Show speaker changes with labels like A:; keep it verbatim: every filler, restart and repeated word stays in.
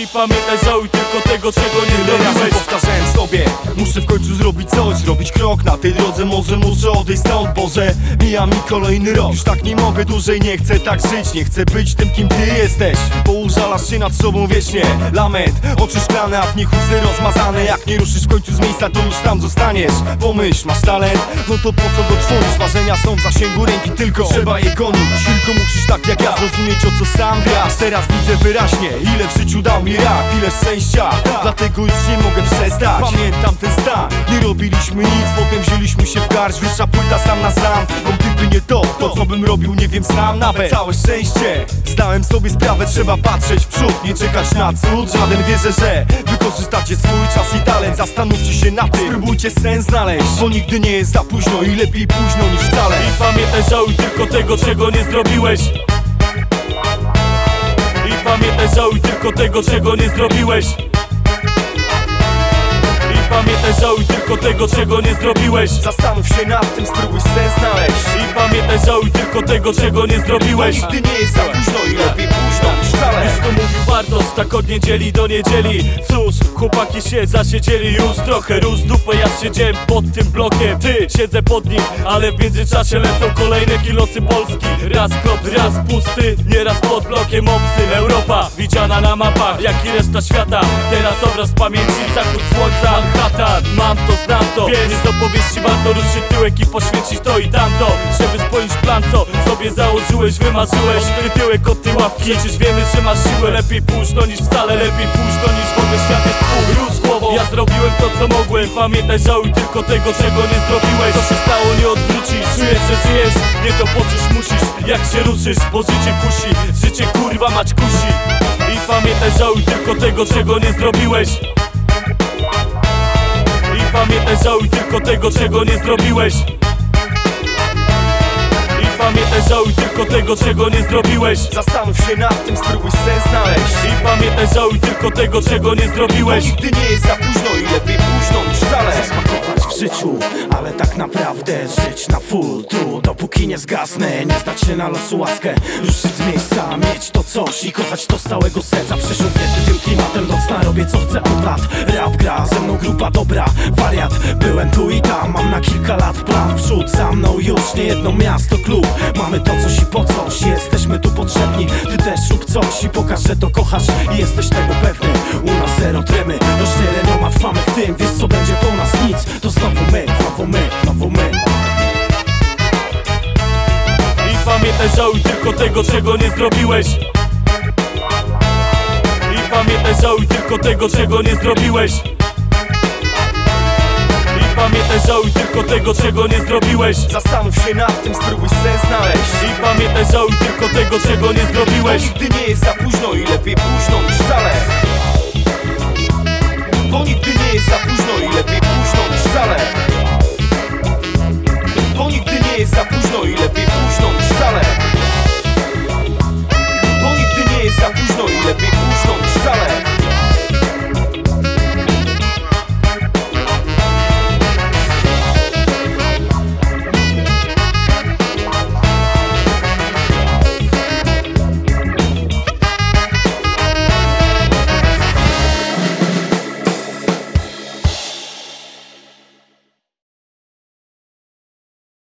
A: I pamiętaj, żałuj tylko tego, czego nie zrobiłeś.
B: Powtarzałem sobie, muszę w końcu zrobić coś, zrobić krok na tej drodze, może muszę odejść stąd, Boże. Mija mi kolejny rok, już tak nie mogę dłużej, nie chcę tak żyć, nie chcę być tym, kim ty jesteś, bo użalasz się nad sobą wiecznie. Lament, oczy szklane, a w nich łzy rozmazane. Jak nie ruszysz w końcu z miejsca, to już tam zostaniesz. Pomyśl, masz talent, no to po co go tworzysz? Marzenia są w zasięgu ręki, tylko trzeba je gonić. Tylko musisz tak jak ja zrozumieć, o co sam grasz. Teraz widzę wyraźnie, ile w życiu dał mi rap, ile szczęścia, dlatego już nie mogę przestać. Pamiętam ten stan, nie robiliśmy nic, potem wzięliśmy się w garść. Wyższa płyta sam na sam, bo gdyby nie to, to co bym robił nie wiem sam nawet. Całe szczęście, zdałem sobie sprawę, trzeba patrzeć w przód, nie czekać na cud. Żaden wierzę, że wykorzystacie swój czas i talent. Zastanówcie się na tym, spróbujcie sens znaleźć, bo nigdy nie jest za późno i lepiej późno niż wcale.
A: I pamiętaj, żałuj tylko tego, czego nie zrobiłeś. I pamiętaj, żałuj tylko tego, czego nie zrobiłeś. I pamiętaj, żałuj tylko tego, czego nie zrobiłeś.
B: Zastanów się nad tym, spróbuj sens znaleźć.
A: I pamiętaj, żałuj tylko tego, czego nie zrobiłeś.
B: Nigdy nie jest za późno i lepiej późno niż wcale.
A: Już to mówił Bartosz, tak od niedzieli do niedzieli. Cóż, chłopaki się zasiedzieli już trochę. Róż dupę, ja siedziałem pod tym blokiem. Ty, siedzę pod nim, ale w międzyczasie lecą kolejne kilosy Polski. Raz klop, raz pusty, nieraz pod blokiem obcy. Europa, widziana na mapach, jak i reszta świata. Teraz obraz pamięci, zachód słońca, Manhattan. Mam to, znam to, więc z opowieści warto ruszyć tyłek i poświęcić to i tamto, żeby spełnić plan, co sobie założyłeś, wymarzyłeś. Ty tyłek od tej ławki, przecież wiemy, że masz siłę. Lepiej późno niż wcale, lepiej późno niż w ogóle świat jest twój. Rusz głową, ja zrobiłem to, co mogłem. Pamiętaj, żałuj tylko tego, czego nie zrobiłeś. Co się stało, nie odwrócisz. Czujesz, że żyjesz, nie to poczuć musisz. Jak się ruszysz, bo życie kusi, życie kurwa mać kusi. I pamiętaj, żałuj tylko tego, czego nie zrobiłeś. I pamiętaj, żałuj tylko tego, czego nie zrobiłeś. I pamiętaj, żałuj tylko tego, czego nie zrobiłeś.
B: Zastanów się nad tym, spróbuj sens znaleźć.
A: I pamiętaj, żałuj tylko tego, czego nie zrobiłeś.
B: Bo nigdy nie jest za późno i lepiej późno niż wcale.
C: Zasmakować w życiu, ale tak naprawdę żyć na full tu. Dopóki nie zgasnę, nie zdać się na losu łaskę. Ruszyć z miejsca, mieć to coś i kochać to z całego serca. Przesiąknięty tym klimatem do cna, robię co chcę od lat. Rap gra, ze mną grupa dobra, wariat. Byłem tu i tam, mam na kilka lat plan w przód. Za mną już nie jedno miasto, klub. Mamy to coś i po coś, jesteśmy tu potrzebni. Ty też rób coś i pokaż, że to kochasz i jesteś tego pewny. U nas zero tremy, rozdzielenioma trwamy w tym. Wiesz co będzie po nas nic, to znowu my, znowu my, znowu my.
A: I pamiętaj, żałuj tylko tego, czego nie zrobiłeś. I pamiętaj, żałuj tylko tego, czego nie zrobiłeś. I pamiętaj, żałuj tylko tego, czego nie zrobiłeś.
B: Zastanów się nad tym, spróbuj sens znaleźć.
A: I pamiętaj, żałuj tylko tego, czego nie zrobiłeś.
B: Bo nigdy nie jest za późno i lepiej późno niż wcale. Bo nigdy nie jest za późno i lepiej późno niż wcale. Bo nigdy nie jest za późno